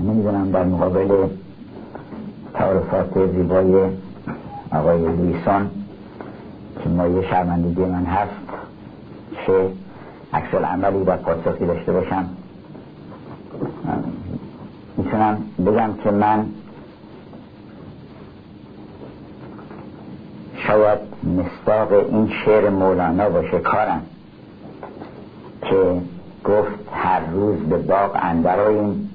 نمیدونم در مقابل تعارفات زیبای آقای لویسون که مایه شرمندگی من هست چه عکس العملی و پاسخی داشته باشم. میتونم بگم که من شاید مصداق این شعر مولانا باشه کارم که گفت هر روز به باغ اندر آییم،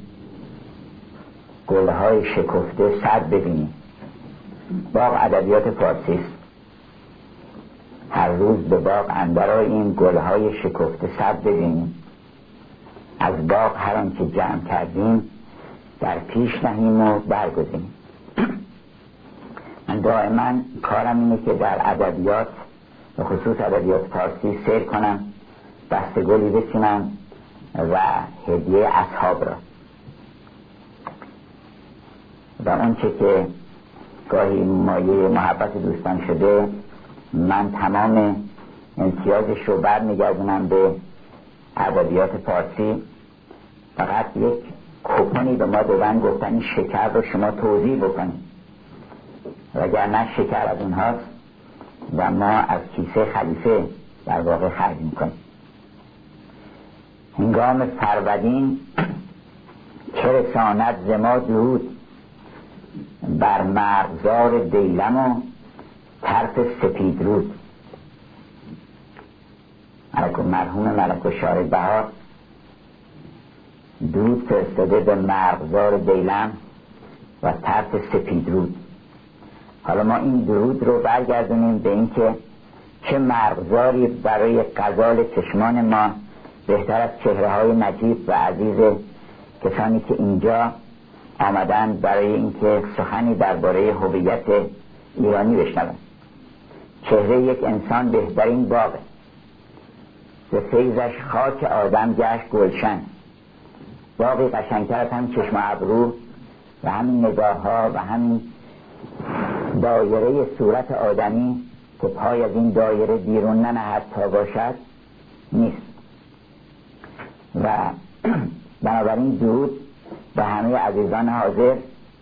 گلهای شکفته صد ببینیم. باغ ادبیات فارسی است. هر روز به باغ اندر آییم، گلهای شکفته صد ببینیم. از باغ هر آن که جمع کردیم در پیش نهیم و برگزینیم. من دائما کارم اینه که در ادبیات و خصوص ادبیات فارسی سیر کنم، دسته گلی بچینم و هدیه اصحاب را و اون چه که گاهی مایه محبت دوستان شده من تمام امتیازش رو برمیگردونم به ادبیات فارسی. فقط یک کوپنی به ما دادن، گفتن این شکر رو شما توزیع بکنید، وگرنه شکر از اونهاست و ما از کیسه خلیفه در واقع خرج میکنیم. هنگام فرودین چه رساند ز ما درود، بر مرغزار دیلم و طرف سپید رود. مرحوم ملک الشعر بهار درود فرستاده به مرغزار دیلم و طرف سپید رود. حالا ما این درود رو برگردونیم به این که چه مرغزاری برای غزال چشمان ما بهتر از چهره های نجیب و عزیز کسانی که اینجا آمدن برای اینکه سخنی درباره هویت ایرانی بشنوند. چهره یک انسان بهترین باغه، ز فیضش خاک آدم گشت گلشن. باغی قشنگتر از همین چشم ابرو و همین نگاه ها و همین دایره صورت آدمی که پای از این دایره بیرون ننهد تا باشد نیست. و بنابراین درود به همه عزیزان حاضر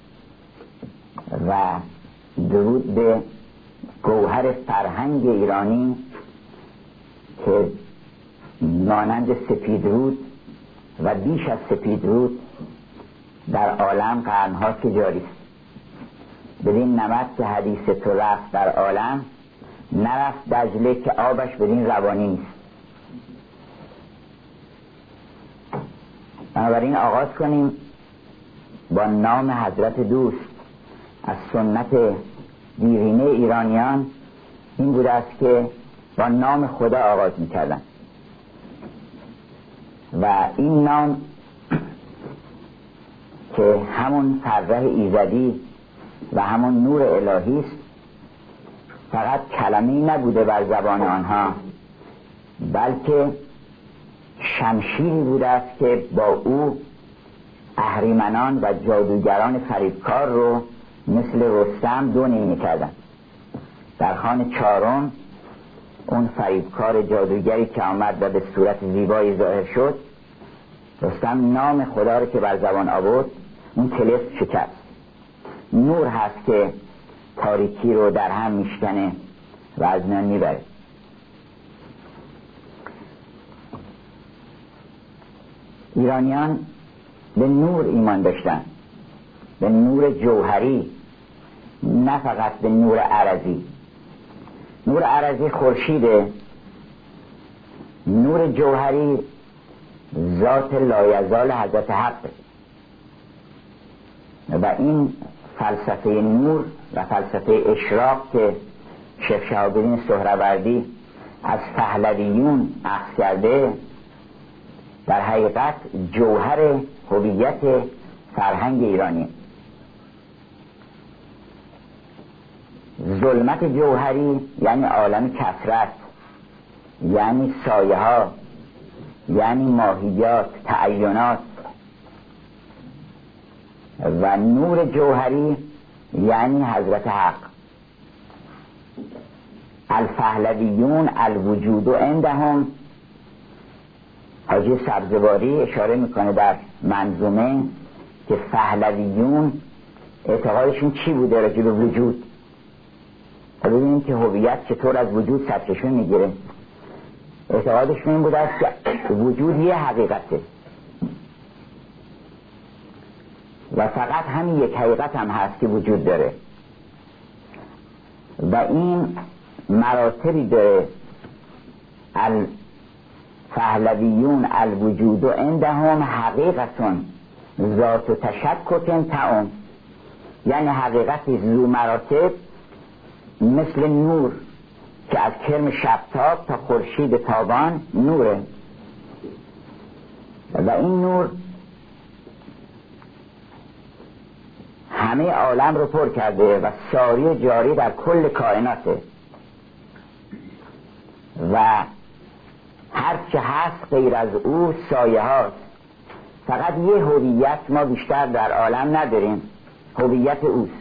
و درود به گوهر فرهنگ ایرانی که مانند سپید رود و بیش از سپید رود در عالم قرنها که جاری است. بدین نمط که حدیث تو رفت در عالم، نرفت دجله که آبش بدین روانی نیست. بنابراین آغاز کنیم با نام حضرت دوست. از سنت دیرینه ایرانیان این بوده است که با نام خدا آغاز می‌کردند و این نام که همون فرح ایزدی و همون نور الهی است فقط کلمه‌ای نبوده بر زبان آنها، بلکه شمشیری بوده است که با او اهریمنان و جادوگران فریبکار رو مثل رستم دو نیمه کردن. در خان چهارم اون فریبکار جادوگری که آمد و به صورت زیبایی ظاهر شد، رستم نام خدا رو که بر زبان آورد اون طلسم شکست. نور هست که تاریکی رو در هم میشکنه و از میان میبره. ایرانیان به نور ایمان داشتن، به نور جوهری، نه فقط به نور عرضی. نور عرضی خورشیده، نور جوهری ذات لایزال حضرت حق. و این فلسفه نور و فلسفه اشراق که شیخ شهاب الدین سهروردی از پهلویون اخذ کرده، در حقیقت جوهر هویت فرهنگ ایرانی. ظلمت جوهری یعنی عالم کثرت، یعنی سایه ها، یعنی ماهیات، تعینات. و نور جوهری یعنی حضرت حق. الپهلویون الوجود عندهم. حاجی سبزواری اشاره میکنه در منظومه که پهلویون اعتقادشون چی بوده راجع به وجود. تا ببینیم که هویت چطور از وجود سرچشمه میگیره. اعتقادشون این بوده است که وجود یه حقیقته و فقط همین یک حقیقت هم هست که وجود داره و این مراتبی داره. الپهلویون الوجود و عندهم حقیقتون ذات و تشککن تعم، یعنی حقیقتی ذو مراتب مثل نور که از کرم شبتاب تا خورشید تابان نوره و این نور همه عالم رو پر کرده و ساری و جاری در کل کائناته و هرچه هست غیر از او سایه هاست. فقط یه هویت ما بیشتر در عالم نداریم، هویت اوست.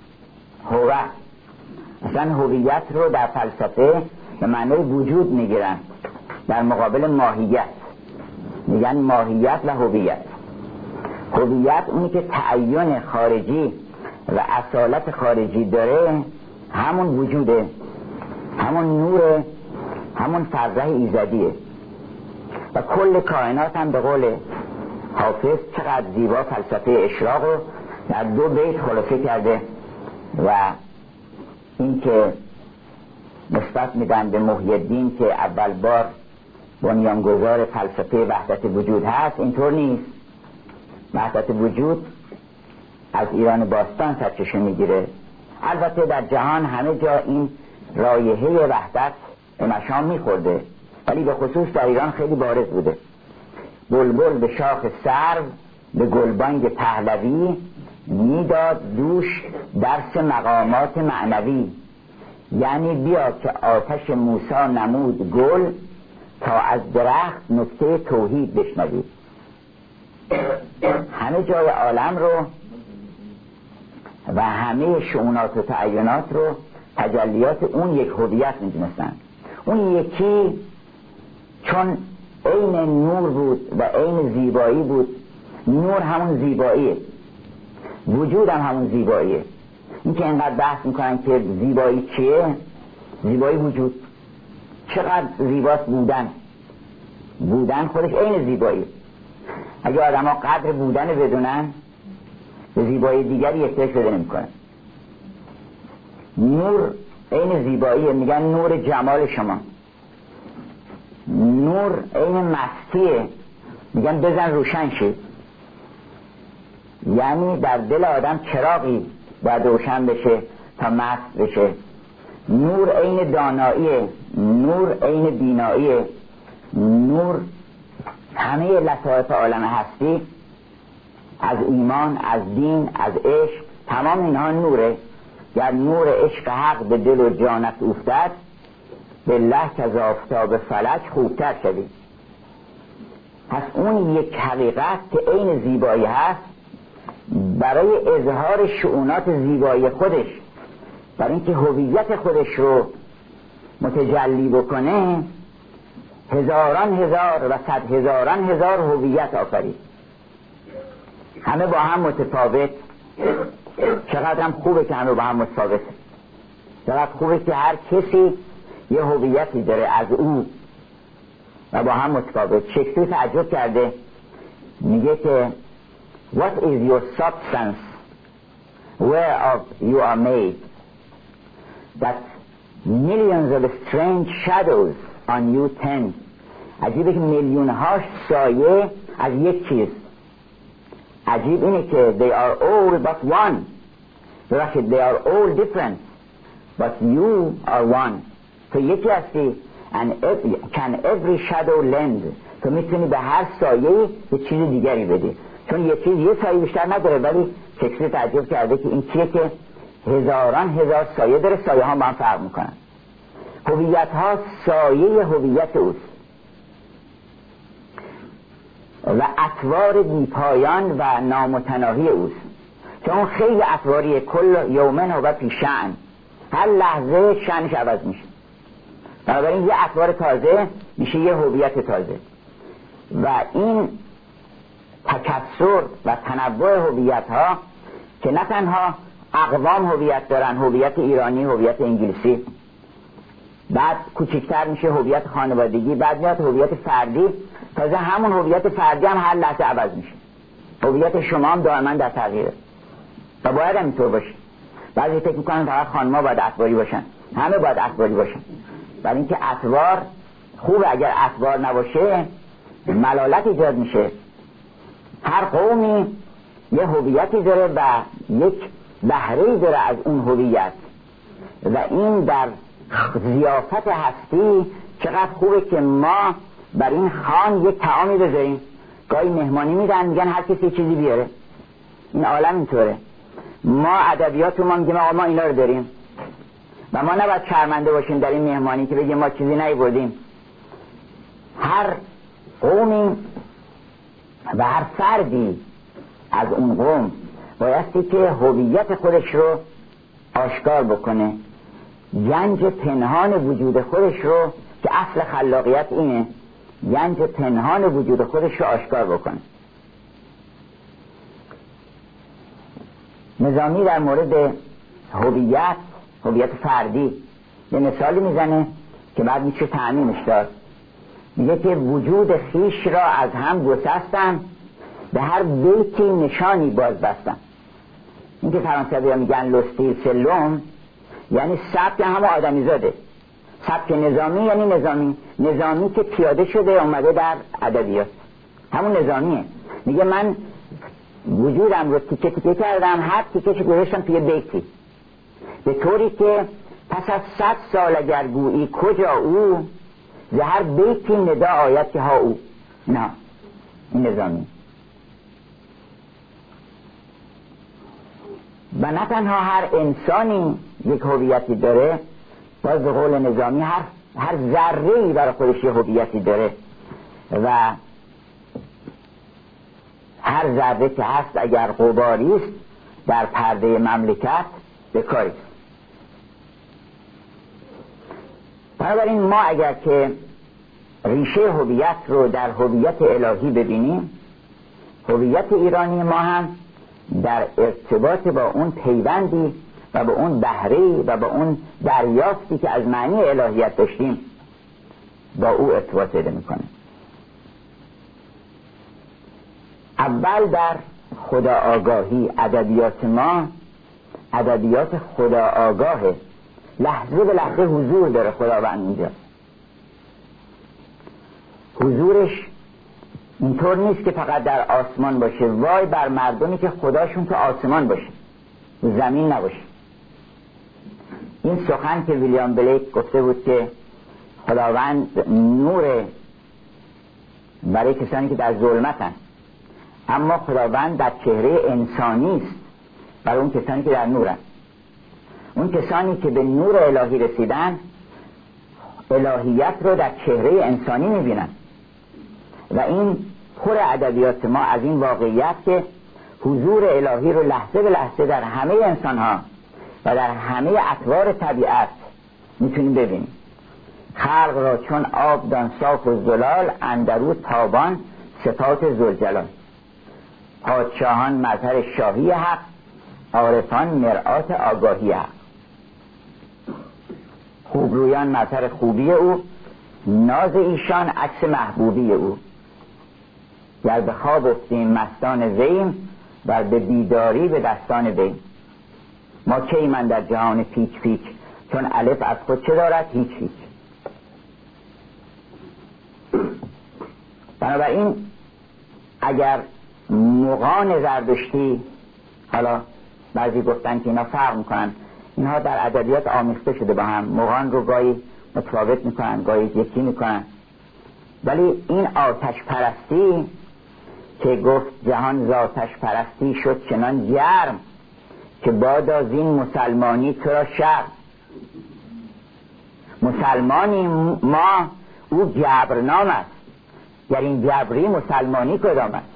اصلا هویت رو در فلسفه به معنی وجود میگیرن، در مقابل ماهیت میگن ماهیت و هویت. هویت اونی که تعین خارجی و اصالت خارجی داره، همون وجوده، همون نوره، همون فرزه ایزدیه و کل کائنات هم به قول حافظ چقدر زیبا فلسفه اشراق رو در 2 بیت خلاصه کرده و این که نسبت میدن به محی الدین که اول بار بنیانگذار فلسفه وحدت وجود هست، اینطور نیست. وحدت وجود از ایران باستان سرچشمه میگیره. البته در جهان همه جا این رایحه وحدت به مشام میخورده، ولی به خصوص در ایران خیلی بارز بوده. بلبل به شاخ سرو به گلبانگ پهلوی میداد دوش درس مقامات معنوی، یعنی بیا که آتش موسی نمود گل تا از درخت نکته توحید بشنوید. همه جای عالم رو و همه شؤونات و تعینات رو تجلیات اون یک هویت میدونستن. اون یکی چون عین نور بود و عین زیبایی بود. نور همون زیباییه، وجود هم همون زیباییه. این که اینقدر بحث میکنن که زیبایی چیه، زیبایی وجود. چقدر زیباست بودن خودش عین زیبایی. اگه آدم ها قدر بودن بدونن به زیبایی دیگری احتیاج پیدا نمیکنن. نور عین زیباییه، میگن نور جمال شما. نور عین مستیه، میگن بزن روشن شید. یعنی در دل آدم چراغی باید روشن بشه تا مست بشه. نور عین داناییه، نور عین بیناییه، نور همه لطایف عالم هستی، از ایمان، از دین، از عشق، تمام اینها نوره. گر نور عشق حق به دل و جانت افتد، بالله که از آفتاب فلک خوبتر شدی. پس اون یک حقیقت که عین زیبایی هست، برای اظهار شؤونات زیبایی خودش، برای اینکه هویت خودش رو متجلی بکنه، هزاران هزار و صد هزاران هزار هویت آفرید، همه با هم متفاوت. چقدر هم خوبه که همه با هم متفاوت، چقدر خوبه که هر کسی یه هویتی داره از او و با هم متفاوت. شکسپیر تعجب کرده، میگه که What is your substance whereof you are made, that millions of strange shadows on you tend. عجیبه که میلیون ها سایه از یک چیز. عجیب اینه که they are all but one. they are all different but you are one. تو یکی هستی and can every shadow lend. تو میتونی به هر سایه یه چیز دیگری بدی، چون یه چیز یه سایه بیشتر نداره. ولی شکسپیر تعجب کرده که این چیه که هزاران هزار سایه داره، سایه ها با هم فرق میکنن. هویت ها سایه هویت اوست و اطوار بیپایان و نامتناهی اوست، چون خیلی اطواریه. کل یومن و فی شأن، هر لحظه شأنش عوض میشه. بنابراین یه اطوار تازه میشه یه هویت تازه و این تکثر و تنوع هویت ها که نه تنها اقوام هویت دارن، هویت ایرانی، هویت انگلیسی، بعد کوچکتر میشه هویت خانوادگی، بعد میاد هویت فردی، تازه همون هویت فردی هم هر لحظه عوض میشه. هویت شما هم دائما در تغییره و باید همینطور باشه. بعضی فکر میکنن فقط خانم‌ها باید اتباری باشن، همه باید اتباری باشن، ولی اینکه اتبار خوبه، اگر اتبار نباشه ملالت ایجاد میشه. هر قومی یه هویتی داره و یک بهره‌ای داره از اون هویت و این در ضیافت هستی چقدر خوبه که ما بر این خوان یک طعامی بذاریم. گاهی مهمانی میدن میگن هر کسی چیزی بیاره. این عالم اینطوره. ما ادبیات ما میگیم آقا ما اینا رو داریم و ما نباید شرمنده باشیم در این مهمانی که بگیم ما چیزی نیاوردیم. هر قومی و هر فردی از اون قوم بایستی که هویت خودش رو آشکار بکنه، گنج پنهان وجود خودش رو که اصل خلاقیت اینه، گنج پنهان وجود خودش رو آشکار بکنه. نظامی در مورد هویت فردی یه مثالی میزنه که بعد میشه تعمیمش داد. میگه که وجود خیش را از هم گسستم، به هر بیتی نشانی باز بستم. این که فرانسوی ها میگن لوستیل سلوم، یعنی سبک همه آدمی زاده. سبک نظامی یعنی نظامی که پیاده شده اومده در ادبیات، همون نظامیه. میگه من وجودم رو تیکه تیکه کردم، هر تیکه گذاشتم توی بیتی، به طوری که پس از 100 سال اگر گویی کجا او، زهر بیتی ندا آید که ها او. نه این نظامی. و نه تنها هر انسانی یک هویتی داره، باز به قول نظامی هر ذره‌ای برای خودش یه هویتی داره و هر ذره که هست اگر غباری است در پرده مملکت بکاری است. بنابراین ما اگر که ریشه هویت رو در هویت الهی ببینیم، هویت ایرانی ما هم در ارتباط با اون پیوندی و با اون بهره‌ای و با اون دریافتی که از معنی الهیت داشتیم با او ارتباط پیدا میکنه. اول در خدا آگاهی ادبیات ما ادبیات خدا آگاهه، لحظه به لحظه حضور داره خداوند اینجا. حضورش اینطور نیست که فقط در آسمان باشه، وای بر مردمی که خداشون تو آسمان باشه و زمین نباشه. این سخن که ویلیام بلیک گفته بود که خداوند نور برای کسانی که در ظلمتن، اما خداوند در چهره انسانی است برای اون کسانی که در نورن. اون کسانی که به نور الهی رسیدن الهیت رو در چهره انسانی میبینن و این پر ادبیات ما از این واقعیت که حضور الهی رو لحظه به لحظه در همه انسان ها و در همه اطوار طبیعت میتونیم ببینیم. خلق را چون آب دان صاف و زلال، اندرو تابان صفات ذوالجلال. پادشاهان مظهر شاهی حق، عارفان مرآت آگاهی حق. خوبرویان مظهر خوبی او، ناز ایشان عکس محبوبی او. گر به خواب افتیم مستان ویم، و به بیداری به دستان ویم. ما کی من در جهان پیچ پیچ، چون الف از خود چه دارد؟ هیچ هیچ. بنابراین اگر مغان زردشتی، حالا بعضی گفتن که اینا فرق میکنن، اینها در ادبیات آمیخته شده با هم، مغان رو گاهی متفاوت میکنن گاهی یکی میکنن، ولی این آتش پرستی که گفت جهان ز آتش پرستی شد چنان گرم، که بادا زین مسلمانی تو را شرم. مسلمانی ما او جبرنام است، گر این جبری مسلمانی کدام است.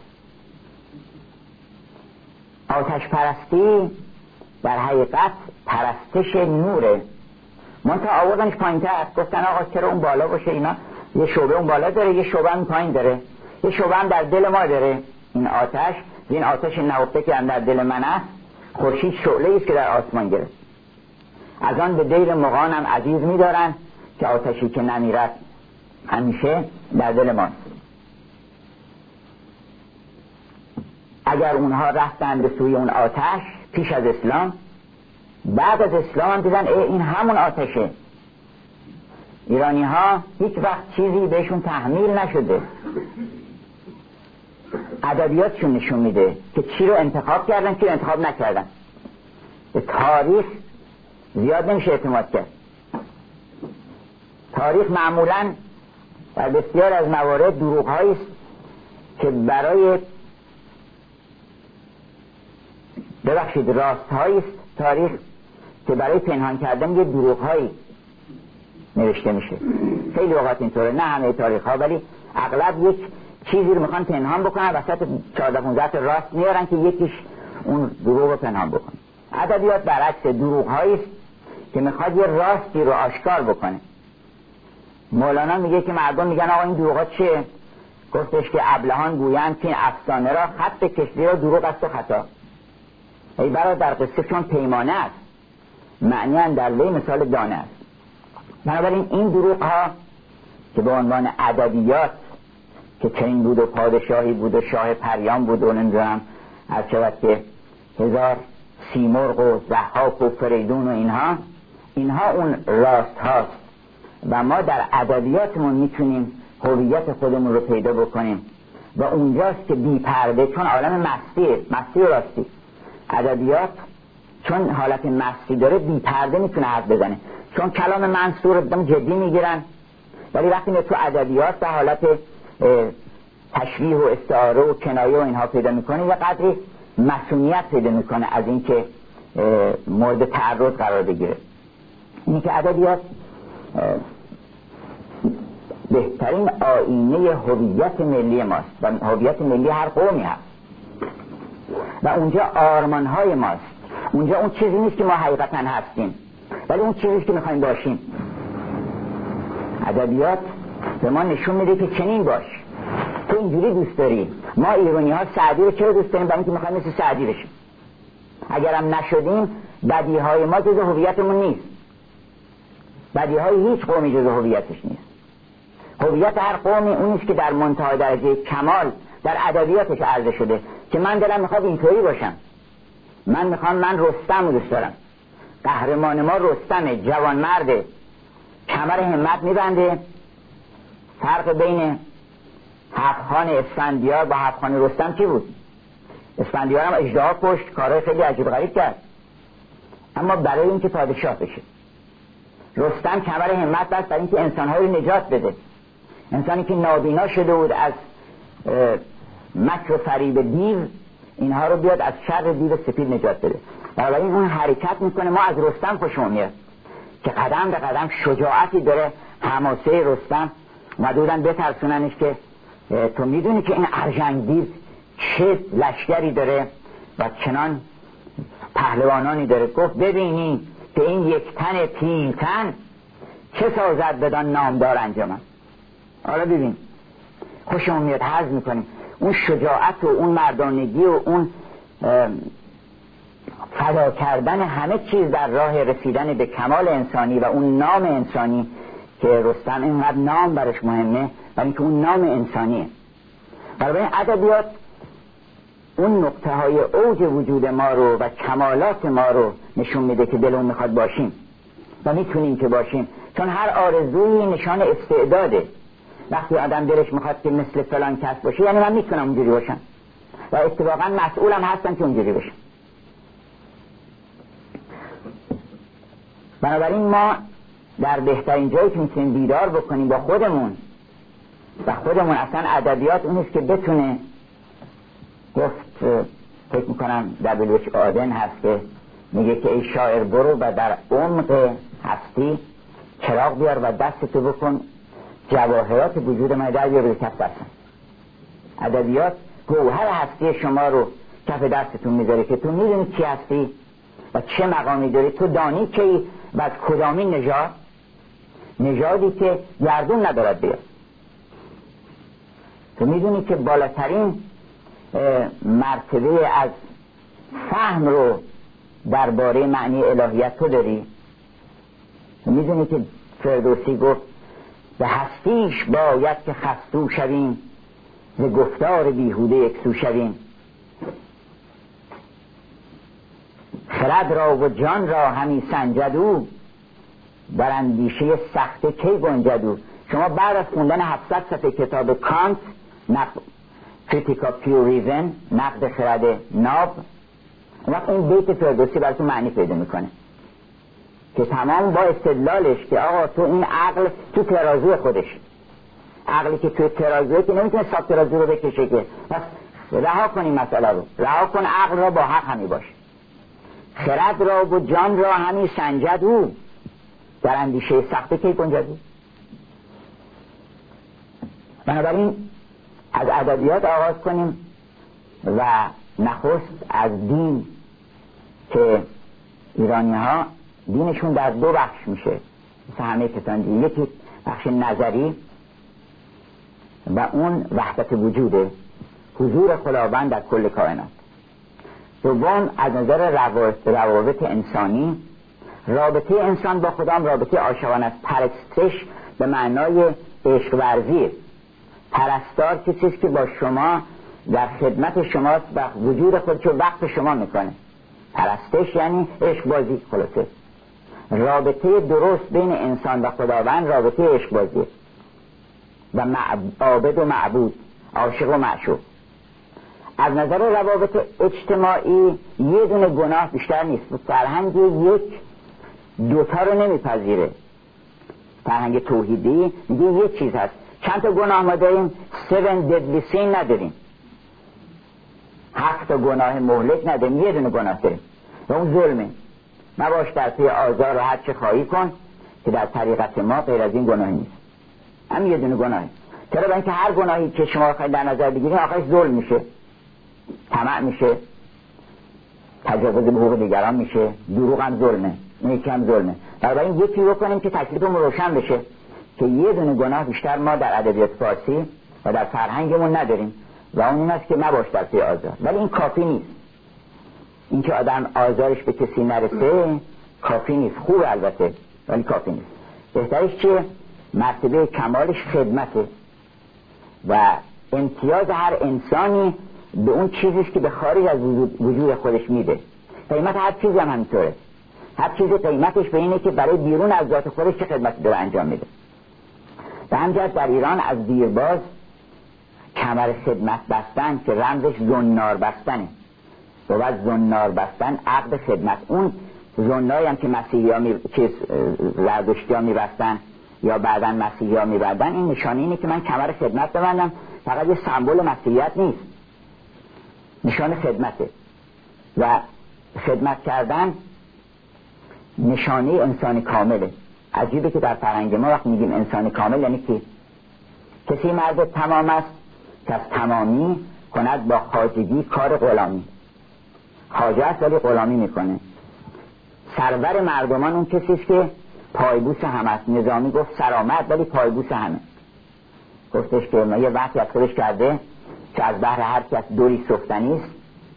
آتش پرستی در حقیقت پرستش نوره، منتها آوردنش پایین تر، گفتن آقا چرا اون بالا باشه، اینا یه شعبه اون بالا داره، یه شعبه هم پایین داره، یه شعبه هم در دل ما داره. این آتش نهفته که در دل من است، خورشید شعله است که در آسمان گرفت. از آن به دیر مغانم عزیز می‌دارند که آتشی که نمیرد همیشه در دل ماست. اگر اونها رفتن به سوی اون آتش پیش از اسلام، بعد از اسلام هم دیدن این همون آتشه. ایرانی ها هیچ وقت چیزی بهشون تحمیل نشده. ادبیاتشون نشون میده که چی رو انتخاب کردن، چی رو انتخاب نکردن. به تاریخ زیاد نمیشه اعتماد کرد. تاریخ معمولاً در بسیار از موارد دروغ‌هایی است که برای راست‌هایی است. تاریخ که برای پنهان کردن یه دروغ‌هایی نوشته میشه. خیلی اوقات اینطوره، نه همه تاریخ‌ها، ولی اغلب یک چیزی رو میخوان پنهان بکنن، وسط 14-15 راست میارن که یکیش اون دروغ رو پنهان بکنه. ادبیات برعکس دروغ‌هایی است که میخواد یه راستی رو آشکار بکنه. مولانا میگه که مردم میگن آقا این دروغا چیه؟ گفتش که ابلهان گویند که این افسانه را خط کشتی را دروغ است و خطا. ای برادر قصه چون پیمانه است، معنی اندرله مثال دانه است. بنابراین این دروغ ها که به عنوان ادبیات که چنین بود و پادشاهی بود و شاه پریان بود و نمیدونم هر شود که 1000 سیمرغ و ضحاک و فریدون و اینها اون راست هاست و ما در ادبیاتمون میتونیم هویت خودمون رو پیدا بکنیم و اونجاست که بی پرده، چون عالم مستی و راستی، ادبیات چون حالت مستی داره بی پرده میتونه حرف بزنه، چون کلام منصور एकदम جدی میگیرن، ولی وقتی میاد تو ادبیات به حالت تشبیه و استعاره و کنایه و اینها پیدا میکنه یه قدری مسئولیت پیدا میکنه از اینکه مورد تعرض قرار بگیره. اینی که ادبیات بهترین آینه هویت ملی ماست و هویت ملی هر قومی هست و اونجا آرمانهای ماست. اونجا اون چیزی نیست که ما حقیقتا هستیم، ولی اون چیزی که میخوایم باشیم. ادبیات به ما نشون میده که چنین باش، تو اینجوری دوست داری. ما ایرانی ها سعدی رو چرا دوست داریم؟ برای اینکه میخوایم مثل سعدی بشیم. اگرم نشدیم بدیهای ما جز هویتمون نیست. بدیهای هیچ قومی جز هویتش نیست. هویت هر قومی اون نیست که در منتهای درجه کمال در ادبیاتش عرضه شده که من دلم میخواد اینطوری باشم. من رستم رو دوست دارم. قهرمان ما رستمه، جوان مرده، کمر همت میبنده. فرق بین هفت‌خان اسفندیار با هفت‌خان رستم چی بود؟ اسفندیار هم اژدها کشت، کارهای خیلی عجیب غریب کرد، اما برای اینکه پادشاه بشه. رستم کمر همت بست برای اینکه انسان‌های رو نجات بده. انسانی که نابینا شده بود از مکر و فریب دیو، اینها رو بیاد از شر دیو سپید نجات بده. بنابراین اون حرکت میکنه. ما از رستم خوشمون میاد که قدم به قدم شجاعتی داره. حماسه رستم مدودن بترسوننش که تو میدونی که این ارژنگ دیو چه لشکری داره و چنان پهلوانانی داره. گفت ببینی که این یک تن پیلتن چه سازد بدان نامدار انجمن. حالا ببین خوشمون میاد، حظ میکنیم. اون شجاعت و اون مردانگی و اون فدا کردن همه چیز در راه رسیدن به کمال انسانی و اون نام انسانی که رستم اینقدر نام برش مهمه و اینکه اون نام انسانیه. برای ادبیات اون نقطه های اوج وجود ما رو و کمالات ما رو نشون میده که دلمون میخواد باشیم و میتونیم که باشیم، چون هر آرزویی نشان استعداده. وقتی آدم دلش میخواد که مثل فلان کس باشه، یعنی من میتونم اونجوری باشم و اتفاقا مسئولم هستم که اونجوری باشم. بنابراین ما در بهترین جایی که میتونیم دیدار بکنیم با خودمون و خودمون اصلا ادبیات اونیست که بتونه گفت، فکر میکنم W.H. آدن هست که میگه که ای شاعر برو و در عمق هستی چراغ بیار و دستتو بکن جواهرات وجود من در بیار به کف دستم. ادبیات گوهر هستی شما رو کف دستتون میذاره که تو میدونی کی هستی و چه مقامی داری. تو دانی که و از کدامین نژادی که گردون ندارد بیاد. تو میدونی که بالاترین مرتبه از فهم رو درباره معنی الهیت تو داری؟ میدونی که فردوسی گفت به هستیش باید که خستو شویم، ز گفتار بیهوده یکسو شویم. خرد را و جان را همی سنجدو، در اندیشه سخته کی گنجدو. شما بعد از خوندن 700 صفحه کتاب کانت کریتیک آف پیور ریزن، نقد خرد ناب، وقت این بیت فردوسی براتون معنی پیدا میکنه که تمام با استدلالش که آقا تو این عقل تو ترازو خودش، عقلی که تو ترازوه که نمیتونه ساب ترازو رو بکشه، که بس رها کن این مسئله رو، رها کن عقل را با حق همی باش. خرد را و جان را همی سنجد او، در اندیشه سخته کی گنجد او. بنابراین از ادبیات آغاز کنیم و نخست از دین که ایرانی ها دینشون در دو بخش میشه مثل همه کسان دیگه. یکی بخش نظری و اون وحدت وجوده، حضور خداوند در کل کائنات. دوم از نظر روابط انسانی، رابطه انسان با خدا رابطه عاشقانه است. پرستش به معنای عشق ورزی. پرستار کسی است که با شما در خدمت شماست و وجود خودشو وقت شما میکنه. پرستش یعنی عشق بازی. خلاصه رابطه درست بین انسان و خداوند رابطه عشق بازی و عابد و معبود، عاشق و معشوق. از نظر روابط اجتماعی یه دونه گناه بیشتر نیست. فرهنگ یک دوتا رو نمیپذیره. فرهنگ توحیدی میگه یه چیز هست. چند تا گناه ما داریم؟ 7 deadly sin نداریم، 7 گناه مهلک نداریم، یه دونه گناه داریم و اون ظلمه. نباش در پی آزار و هر چه خواهی کن، که در طریقت ما غیر از این گناهی نیست. هم یه دونه گناهی. چرا؟ برای اینکه هر گناهی که شما خواهید در نظر بگیرید آخرش ظلم میشه، طمع میشه، تجاوز به حقوق دیگران میشه، دروغ هم ظلمه، نیکی هم ظلمه. بنابراین یکی رو کنیم که تکلیفمون روشن بشه که یه دونه گناه بیشتر ما در ادبیات فارسی و در فرهنگمون نداریم و اون این است که نباش در پی آزار. ولی این کافی نیست. این که آدم آزارش به کسی نرسه کافی نیست. خوب البته ولی کافی نیست. بهترش چیه؟ مرتبه کمالش خدمته و امتیاز هر انسانی به اون چیزیست که به خارج از وجود خودش میده. قیمت هر چیزی هم همینطوره. هر چیزی قیمتش به اینه که برای بیرون از ذات خودش چه خدمتی داره انجام میده. به همجهت در ایران از دیرباز کمر خدمت بستن که رمزش زنار بستنه و زنار بستن عقد خدمت. اون زناری هم که مسیحی ها زردشتی ها میبستن یا بعدا مسیحی ها میبردن، این نشانه اینه که من کمر خدمت ببندم. فقط یه سمبل مسیحیت نیست، نشان خدمته و خدمت کردن نشانه انسان کامله. عجیبه که در فرهنگ ما وقت میگیم انسان کامل یعنی کی؟ کسی مرد تمام است که از تمامی کند با خواجگی کار غلامی. خواجه است ولی غلامی میکنه. سرور مردمان اون کسی است که پایبوس همه است. نظامی گفت سرآمد ولی پایبوس همه. گفتش که یه وقتی از خودش کرده که از بحر هر کس دوری سفتنی است،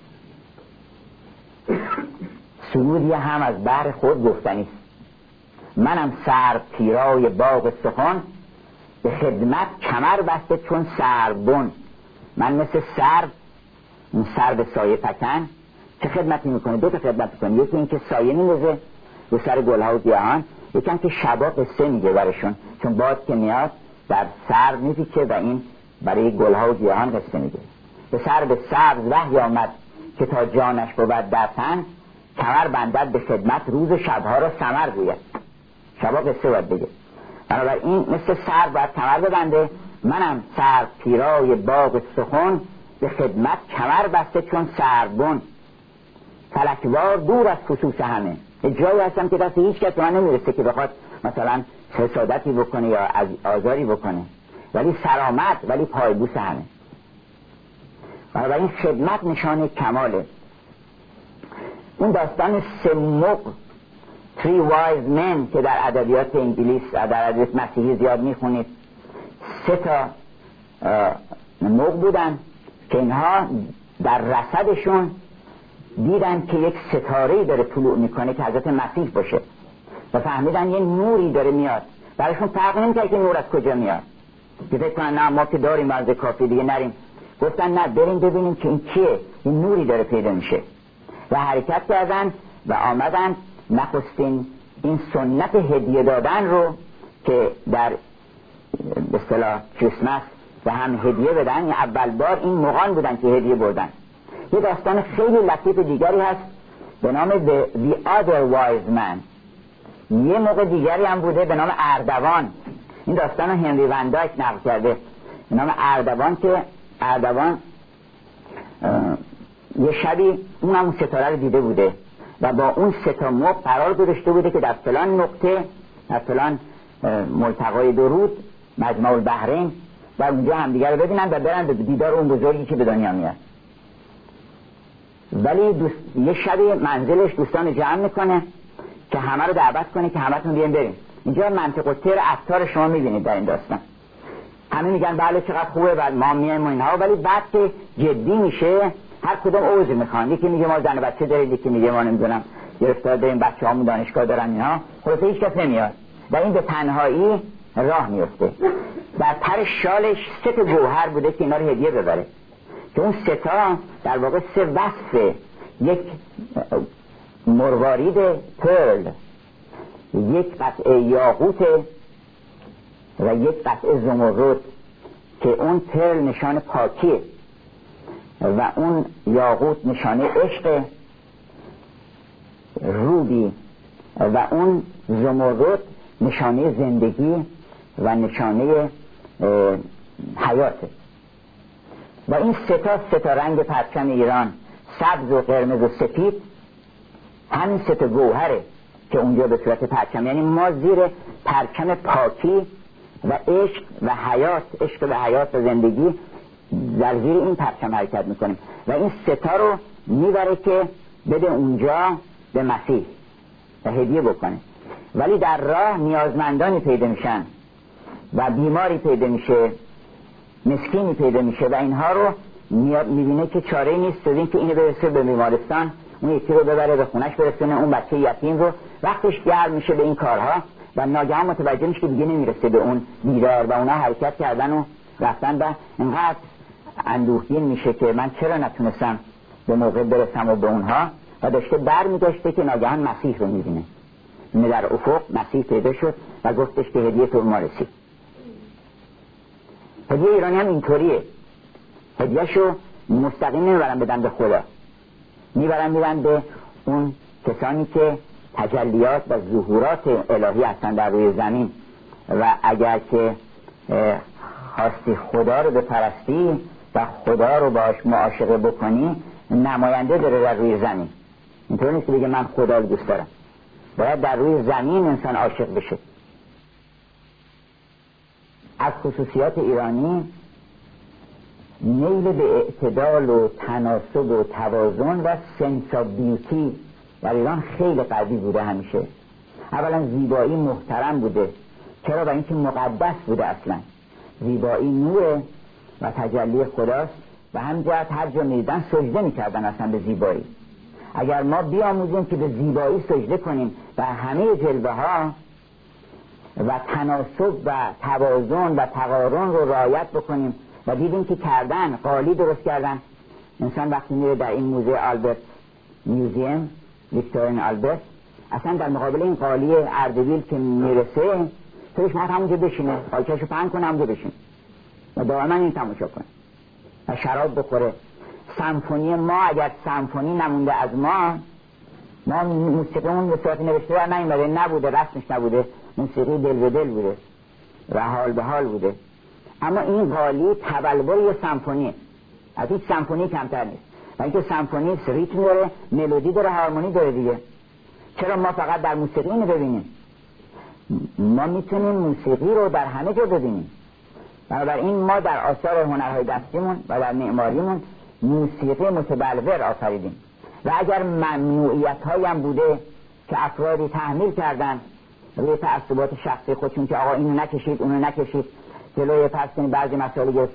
سرودی هم از بحر خود گفتنی است. منم سر پیرای باغ سخن، به خدمت کمر بسته چون سربن. من مثل اون سر به سایه پکن. چه خدمتی میکنه؟ 2 تا خدمت میکنه. یکی این که سایه میندازه رو سر گلها و گیاهان، یکی هم که شبا قصه میگه برشون، چون باد که میاد در سر میپیچه و این برای گلها و گیاهان قصه میگه. به سر به سبز وحی آمد که تا جانش بود در تن، کمر بندد به خدمت روز و شبها را ثمر گوید. شبا قصه باید بگه. بنابراین مثل سر باید کمر ببنده. منم سر پیرای باغ سخن، به خدمت کمر بسته چون سربن. فلکوار دور از خصوص همه. جایی هستم که دست هیچ کس من نمیرسه که بخواد مثلا حسادتی بکنه یا آزاری بکنه، ولی سرآمد ولی پایبوس همه. بنابراین خدمت نشانه کماله. اون داستان 3 مغ 3 wise men که در ادبیات انگلیس در ادبیات مسیحی زیاد میخونید، 3 تا مغ بودن که اینها در رصدشون دیدن که یک ستاره‌ای داره طلوع میکنه که حضرت مسیح باشه و فهمیدن یه نوری داره میاد. برایشون فرق نمی‌کرد که نور از کجا میاد، که فکر کنن نه ما که داریم از کافی دیگه نریم. گفتن نه، بریم ببینیم که این کیه، این نوری داره پیدا میشه و حرکت کردن و آمدن نخستین این سنت هدیه دادن رو که در به اصطلاح کریسمس و هم هدیه بدن، این اول بار این مغان بودن که هدیه بردن. یه داستان خیلی لطیف دیگری هست به نام The Other Wise Man. یه موقع دیگری هم بوده به نام اردوان. این داستان هنری وندایک نقل کرده به نام اردوان، که اردوان یه شبی اون ستاره رو دیده بوده و با اون ستا قرار گذاشته بوده که در فلان نقطه، در فلان ملتقای درود مجمع البحرین، و اونجا هم دیگر رو ببینن و برن به دیدار اون بزرگی که به دنیا میاد. ولی یه شبی منزلش دوستان جمع میکنه که همه رو دعوت کنه که همتون بیاین بریم. اینجا منطق و تیر عطار شما میبینید در این داستان. همه میگن بله چقدر خوبه و ما میایم و اینها، ولی بعد که جدی میشه هر کدوم عذر میخوان. یکی میگه ما زن و بچه داریم، یکی میگه ما نمیدونم گرفتار داریم، بچه‌هامون دانشگاه دارن، اینها. خلاصه هیچ کس نمیاد و این به تنهایی راه میفته. در پر شالش 3 گوهر بوده که اینا رو هدیه ببره، که اون 3 در واقع 3 وصف یک مروارید پرل، یک قطعه یاقوت و یک قطعه زمرد، که اون پرل نشان پاکیه و اون یاقوت نشانه عشق روبی و اون زمرد نشانه زندگی و نشانه حیاته. و این 3 رنگ پرچم ایران، سبز و قرمز و سفید، همین 3 گوهره که اونجا به صورت پرچم، یعنی ما زیر پرچم پاکی و عشق و حیات، عشق و حیات و زندگی، در زیر این پرچم حرکت میکنیم و این 3 رو میبره که بده اونجا به مسیح و هدیه بکنه. ولی در راه نیازمندانی پیدا میشن و بیماری پیدا میشه، مسکینی پیدا میشه و اینها رو میبینه که چاره نیست جز این که اینو برسه به بیمارستان، اون یکی رو ببره به خونش برسونه، اون بچه یتیم رو. وقتش گرم میشه به این کارها و ناگهان متوجه میشه که دیگه نمیرسه به اون دیدار و اونا حرکت کردن و رفتن و اینقدر اندوهگین میشه که من چرا نتونستم به موقع برسم و به اونها، و داشته برمیگشته که ناگهان مسیح رو میبینه. اینه در افق مسیح پیدا شد و گفتش که هدیه تو ما رسید. هدیه ایرانی هم اینطوریه، هدیهشو مستقیم نمیبرن بدن به خدا، میبرن به اون کسانی که تجلیات و ظهورات الهی هستن در روی زمین و اگر که خواستی خدا رو بپرستی و خدا رو باش معاشقه بکنی، نماینده داره در روی زمین. اینطور نیست که بگه من خدا رو دوست دارم، باید در روی زمین انسان عاشق بشه. از خصوصیات ایرانی میل به اعتدال و تناسب و توازن و سنس آف بیوتی در ایران خیلی قوی بوده همیشه. اولا زیبایی محترم بوده، چرا؟ برای اینکه مقدس بوده. اصلا زیبایی نور و تجلی خداست و همجهت هر جا میدن سجده میکردن اصلا به زیبایی. اگر ما بیاموزیم که به زیبایی سجده کنیم و همه جلوه ها و تناسب و توازن و تقارن رو رعایت بکنیم و دیدیم که کردن قالی درست کردن. انسان وقتی میره در این موزه آلبرت میوزیم ویکتورین آلبرت، اصلا در مقابل این قالی اردبیل که میرسه توش ما همونجا بشینه، قالچه‌شو پهن کنه همونجا بشینه و دائما این تماشا کنه و شراب بخوره. سمفونی ما اگر سمفونی نمونده از ما موسیقی اون به صورت نوشته در نیامده، نبوده، رسمش نبوده، موسیقی دل به دل بوده و حال به حال بوده. اما این قالی تبلور یه سمفونیه، از هیچ سمفونی کمتر نیست و اینکه سمفونی ریتم داره، ملودی داره، هارمونی داره دیگه. چرا ما فقط در موسیقی اینو ببینیم؟ ما میتونیم موسیقی رو در همه جا ببینیم. بنابراین ما در آثار هنرهای دستیمون و در معماریمون موسیقی متبلور آفریدیم و اگر ممنوعیت هایی هم بوده که افرادی تحمیل کردن روی تعصبات شخصی خودشون که آقا اینو نکشید اونو نکشید، جلوی پس کنید بعضی مسائل گرفتن،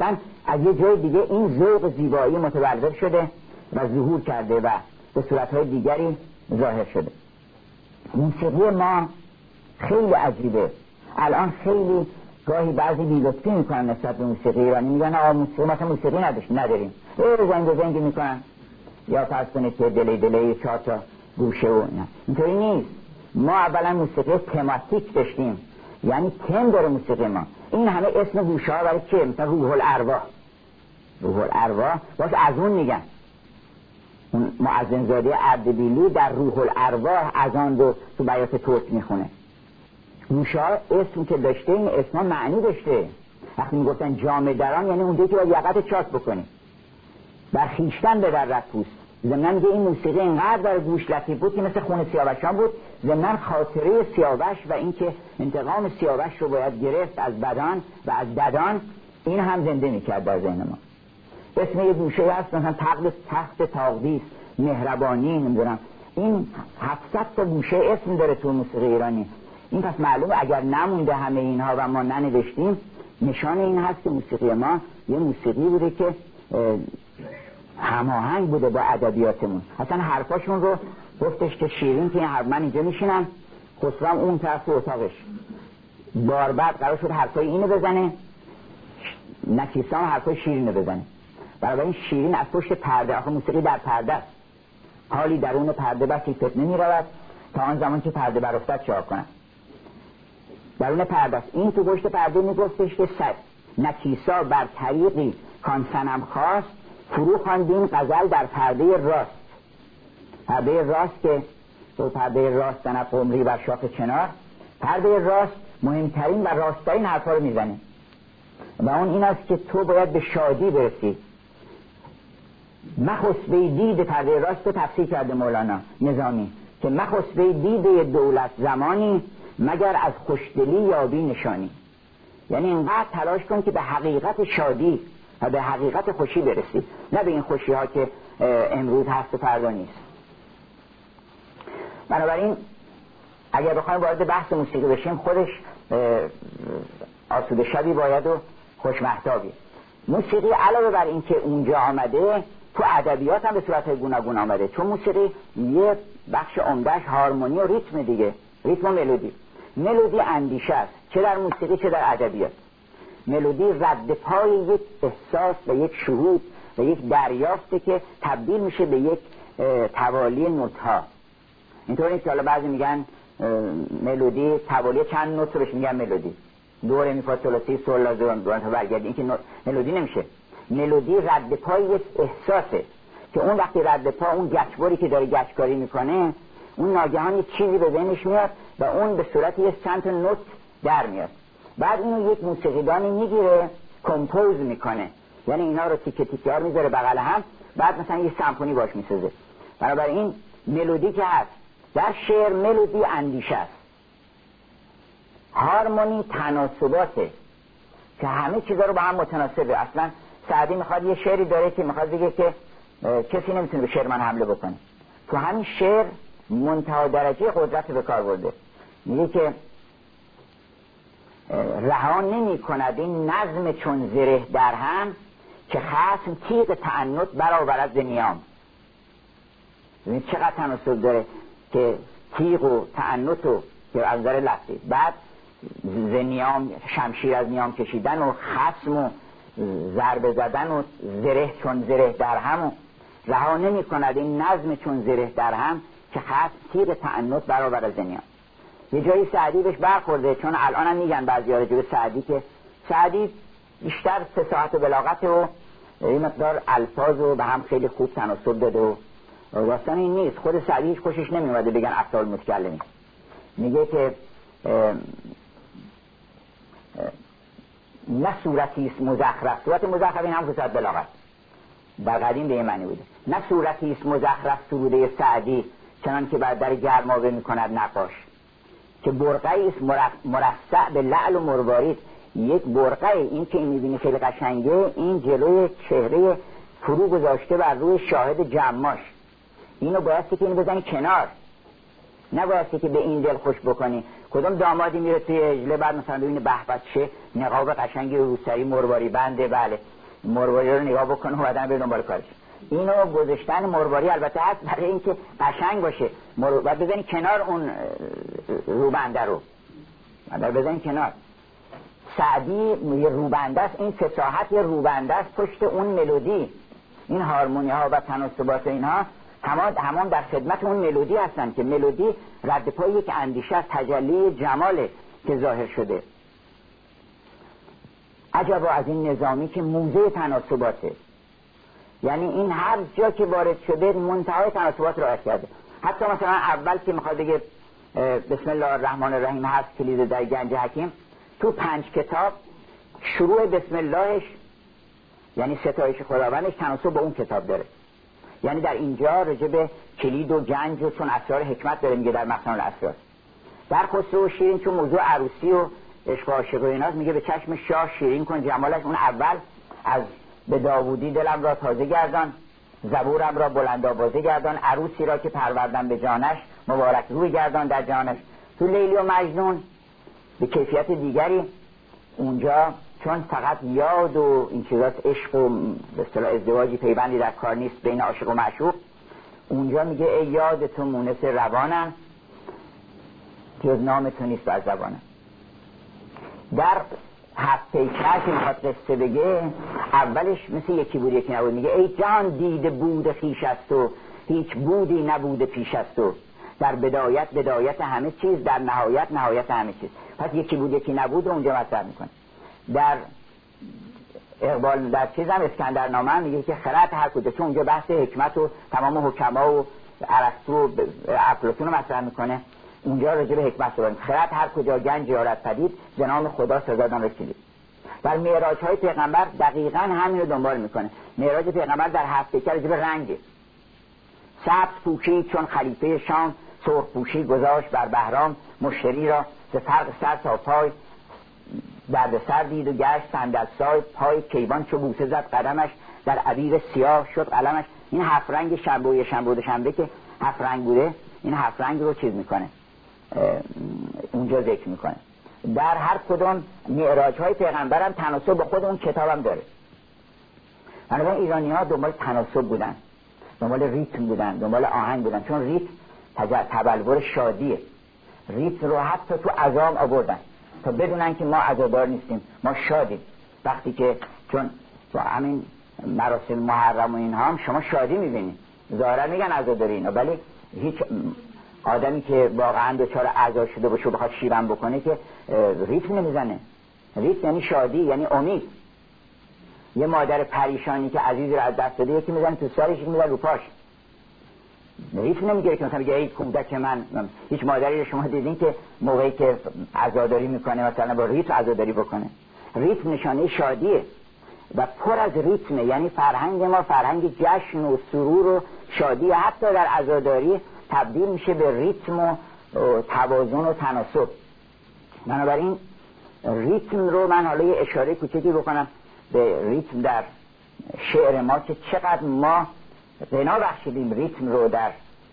از یه جای دیگه این ذوق زیبایی متولد شده و ظهور کرده و به صورتهای دیگری ظاهر شده. موسیقی ما خیلی عجیبه. الان خیلی گاهی بعضی بی‌لطفی میکنن نسبت به موسیقی ایرانی، میگن آقا موسیقی مثلا موسیقی نداریم، زنگ میکنن یا فرض کنید که دلی 4 تا گوشه و نه. اینطوری نیست. ما اولا موسیقی تماتیک داشتیم، یعنی تم داره موسیقی ما. این همه اسم گوشه ها برای چیه؟ مثلا روح الارواح باز از اون میگن. اون معزنزاده اردبیلی در روح الارواح از آن رو تو بیات ترک میخونه. گوشه ها اسم که داشته، این اسم معنی داشته. وقتی میگفتن جامه دران یعنی اونجایی که باید یقت چاک بکنی، بر خویشتن ببر رفوس. ضمن میگه این موسیقی اینقدر در گوش لطیف بود که مثل خون سیاوشان بود. ضمن خاطره سیاوش و اینکه انتقام سیاوش رو باید گرفت از بدان و از ددان، این هم زنده میکرد در ذهن ما. اسم یه گوشه هست مثلا تخت تاقدیس، مهربانی، نمیدونم، این 700 تا گوشه اسم داره تو موسیقی ایرانی. این پس معلومه اگر نمونده همه اینها و ما ننوشتیم، نشان این هست که موسیقی ما یه موسیقی بوده که هماهنگ بوده با ادبیاتمون. اصلا حرفاشون رو گفتش که شیرین که این حرف، من اینجا میشینم، خسرو اون طرف اتاقش، باربد قرار شد حرفای اینو بزنه، نکیسان حرفای شیرین رو بزنه. برای این شیرین از پشت پرده، آخه موسیقی در پرده است، حالی درون پرده بسی فتنه میرود تا آن زمان که پرده برافتد چهار کنن. درون پرده است. این تو پشت پرده میگفتش که نکیسا بر طریقی کان صنم خواست، فرو خواندیم غزل در پرده راست. پرده راست که تو پرده راست دنب قمری بر شاخ چنار، پرده راست مهمترین و راستترین حرفا رو میزنه و اون این است که تو باید به شادی برسی. مخسبه دید پرده راست رو تفسیر کرده مولانا نظامی که مخسبه دید دولت زمانی، مگر از خوشدلی یابی نشانی. یعنی اینقدر تلاش کن که به حقیقت شادی و به حقیقت خوشی برسی، نه به این خوشی ها که امروز هست و فردا نیست. بنابراین اگر بخوایم وارد بحث موسیقی بشیم، خودش آسوده شبی باید و خوشمهتابی. موسیقی علاوه بر این که اونجا آمده، تو ادبیات هم به صورت گوناگون آمده، چون موسیقی یه بخش عمده‌اش هارمونی و ریتم دیگه، ریتم و ملودی اندیشه است، چه در موسیقی چه در ادبیات. ملودی رد پای یک احساس و یک شهود و یک دریافته که تبدیل میشه به یک توالی نوت‌ها. اینطور نیست که حالا بعضی میگن ملودی توالی چند نوت رو بهش میگن ملودی، دو ره می فا صول سی سول لا دو تا برگردی، این که ملودی نمیشه. ملودی رد پای یک احساسه که اون وقتی رد پا، اون گچبری که داره گچکاری میکنه، اون ناگهان یک چیزی به ذهنش میاد و اون به صورت یک چند تا نوت در میاد. بعد اینو یک موسیقیدانی میگیره، کمپوز میکنه، یعنی اینا رو تیکه تیکه ها میذاره بغل هم، بعد مثلا یه سمفونی باش میسازه. بنابراین ملودی که هست در شعر، ملودی اندیشه است، هارمونی تناسباته که همه چیزا رو با هم متناسبه. اصلا سعدی میخواد یه شعری داره که میخواد بگه که کسی نمیتونه به شعر من حمله بکنه. تو همین شعر منتها درجه قدرت به کار برده. میگه که رها نمی کند این نظم چون زره در هم، که خصم تیغ تعنت برآورد ز نیام. ببین چقدر تناسب داره که تیغ و تعنت و که از نظر لفظی، بعد ز نیام شمشیر از نیام کشیدن و خصم و ضربه زدن و زره چون زره در هم، و رها نمی کند این نظم چون زره در هم، که خصم تیغ تعنت برآورد ز نیام. یه جایی سعدی بهش برخورده، چون الان هم میگن بعضی ها راجع به سعدی که سعدی بیشتر فصاحت و بلاغت و این مقدار الفاظ رو به هم خیلی خوب تناسب داده و داستان این نیست. خود سعدی هیچ خوشش نمیومده بگن افضل متکلمی. میگه که نه صورتی است مزخرف، صورت مزخرف این هم فصاحت بلاغت در قدیم به این معنی بوده، نه صورتی است مزخرف سروده سعدی، چنان که بر در گرمابه میکند نقاش، که برقعی است مرصع به لعل و مروارید. یک برقه، این که این میبینی خیلی قشنگه، این جلوی چهره فرو گذاشته بر روی شاهد جماش. اینو بایستی که اینو بزنی کنار، نبایستی که به این دل خوش بکنی. کدام دامادی میره توی اجله بعد مثلا ببینه به به چه نقاب قشنگی روسری مرواری بنده، بله مرواری رو نگاه بکنه و بعدن به دنبال کارش. اینو گذاشتن مرواری البته هست برای اینکه قشنگ باشه، بعد بزنی کنار اون روبنده رو، بعد بزنی کنار. سعدی یه روبنده است، این فصاحت یه روبنده است پشت اون ملودی. این هارمونی ها و تناسبات اینها همان در خدمت اون ملودی هستن که ملودی رد پای یک اندیشه از تجلی جماله که ظاهر شده. عجبا از این نظامی که موزه تناسباته، یعنی این هر جا که وارد شده منتهای تناسبات رو رعایت کرده. حتی مثلا اول که میخواد بگه بسم الله الرحمن الرحیم هست کلید در گنج حکیم، تو 5 کتاب شروع بسم اللهش یعنی ستایش خداوندش تناسب با اون کتاب داره. یعنی در اینجا راجع به کلید و گنج و چون اسرار حکمت داره میگه در مخزن الاسرار. در خسرو و شیرین چون موضوع عروسی و عشق و عاشق و ایناست میگه به چشم شاه شیرین کن جمالش. اون اول از به داوودی دلم را تازه گردان، زبورم را بلند آوازه گردان، عروسی را که پروردم به جانش مبارک روی گردان در جانش. تو لیلی و مجنون به کیفیت دیگری، اونجا چون فقط یاد و این چیزاست، عشق و به اصطلاح ازدواجی پیوندی در کار نیست بین عاشق و معشوق، اونجا میگه ای یاد تو مونس روانم جز نام تو نیست بر زبانم. در 7 پیکر که میخواد قصه بگه اولش مثل یکی بود یکی نبود، میگه ای جان دیده بود خویش است و هیچ بودی نبوده پیش است و در بدایت همه چیز، در نهایت همه چیز. پس یکی بود یکی نبود اونجا مطرح میکنه. در اقبال در چیزم اسکندرنامه میگه که خرد هر کجا، چون اونجا بحث حکمت و تمام حکما و ارسطو و افلاطون رو مطرح میکنه، اونجا راجع به حکمت صحبت. خرد هر کجا گنج یارد پدید، ز نام خدا سزادان رسیدید. در معراج های پیغمبر دقیقاً همین رو دنبال میکنه. معراج پیغمبر در 7 پیکر راجع به رنگه. سبز پوشید چون خلیفه شام، سرخ پوشی گذاشت بر بهرام، مشتری را ز فرق سر تا پای، درد سر دید و گشت صندل سای، پای کیوان چو بوسه زد قدمش، در عبیر سیاه شد قلمش. این 7 رنگ شنبه و شنبه و شنبه که 7 رنگ بوده، این 7 رنگ رو چیز میکنه اونجا ذکر میکنه. در هر کدوم معراج های پیغمبر هم تناسب با خود اون کتاب هم داره. بنابراین ایرانی ها دنبال تناسب بودن، دنبال ریتم بودن، دنبال آهنگ بودن، چون ریتم تبلور شادیه. ریتم رو حتی تو عزام آوردن تا بدونن که ما عزادار نیستیم، ما شادیم. وقتی که چون تو همین مراسم محرم و اینها هم شما شادی میبینید، ظاهرا میگن عزاداری اینا، ولی هیچ آدمی که واقعا دچار عزا شده باشه بخواد شیون بکنه که ریتم نمیزنه. ریتم یعنی شادی، یعنی امید. یه مادر پریشانی که عزیزی رو از دست داده یکی میزنه تو سرش، یکی میزنه رو پاش، ریتم نمیگیره که مثلا میگه ای کودک من. هیچ مادری رو شما دیدین که موقعی که عزاداری میکنه مثلا با ریتم عزاداری بکنه؟ ریتم نشانه شادیه و پر از ریتمه. یعنی فرهنگ ما فرهنگ جشن و سرور و شادی، حتی در عزاداری تبدیل میشه به ریتم و توازن و تناسب. بنابراین ریتم رو من حالا یه اشاره کوچکی بکنم به ریتم در شعر ما که چقدر ما بنا بخشیدیم ریتم رو در